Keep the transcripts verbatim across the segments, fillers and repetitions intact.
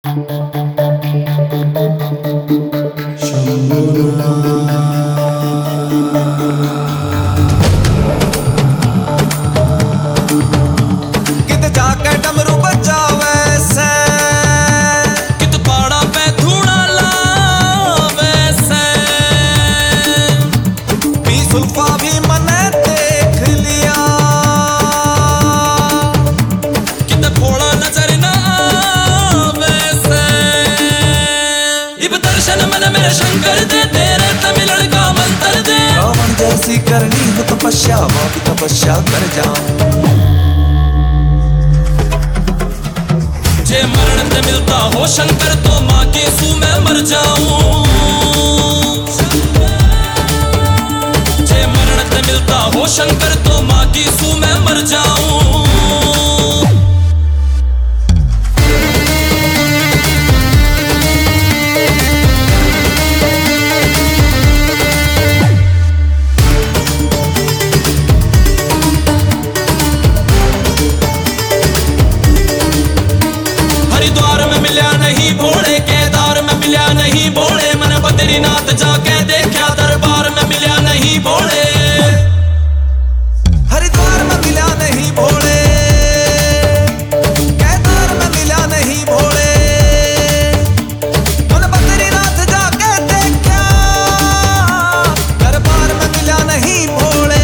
मेरे शंकर दे तेरे तमिलड़ का मंत्र दे। रावण जैसी करनी हो तपस्या, मैं भी तपस्या कर जाऊं। जे मरण ते मिलता हो शंकर तो माँ की सू मैं मर जाऊं। जे मरण ते मिलता हो शंकर तो माँ की सू मैं मर जाऊं। हरिद्वार में मिल्या नहीं भोले, केदार में मिल्या नहीं भोले, मन बद्रीनाथ जाके देखा दरबार में मिल्या नहीं भोले। हरिद्वार में मिल्या नहीं भोले, केदार में मिल्या नहीं भोले, मन बद्रीनाथ जाके देखा दरबार में मिल्या नहीं भोले।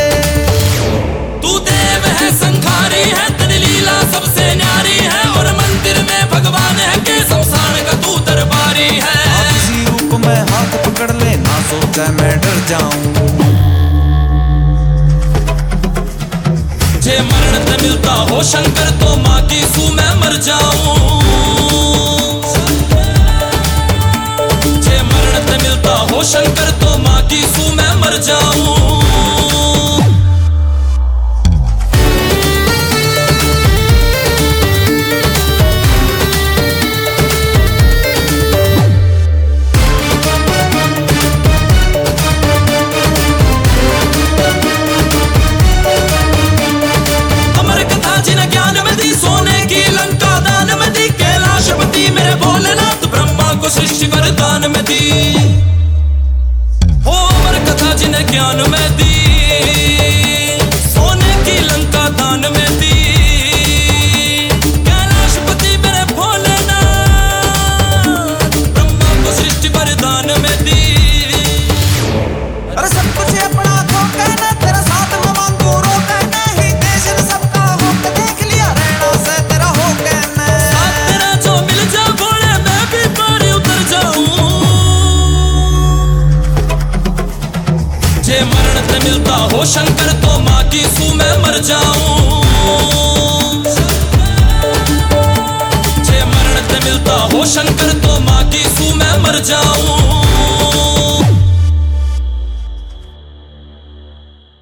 तू देव है संखारी है, तेरी लीला सबसे न्यारी है, और मंदिर में भगवान है के शमशान का तू दरबारी है। किसी रूप में हाथ पकड़ ले ना सोचा मैं डर जाऊं। जे मरण ते मिलता हो शंकर तो माँ की सू मैं मर जाऊं। जे मरण ते मिलता हो शंकर तो माँ की सू मैं मर जाऊं। सृष्टि वरदान में दी हो अमर कथा जिन्हें ज्ञान में दी, सोने की लंका दान में दी। कैलाशपति मेरे भोलेनाथ, ब्रह्मा को सृष्टि वरदान में दी। अरे सब कुछ अपना तो कहना, तेरा साथ में मांगू रो कहना ही, देश ने सबका हो के देख लिया रहना से तेरा हो कहना। साथ तेरा जो मिल जा भोले मैं भी पारी उतर जाऊं। जे मरण ते मिलता हो शंकर तो माँ की सू मैं मर जाऊं। जे मरण ते मिलता हो शंकर तो माँ की सू मैं मर जाऊं।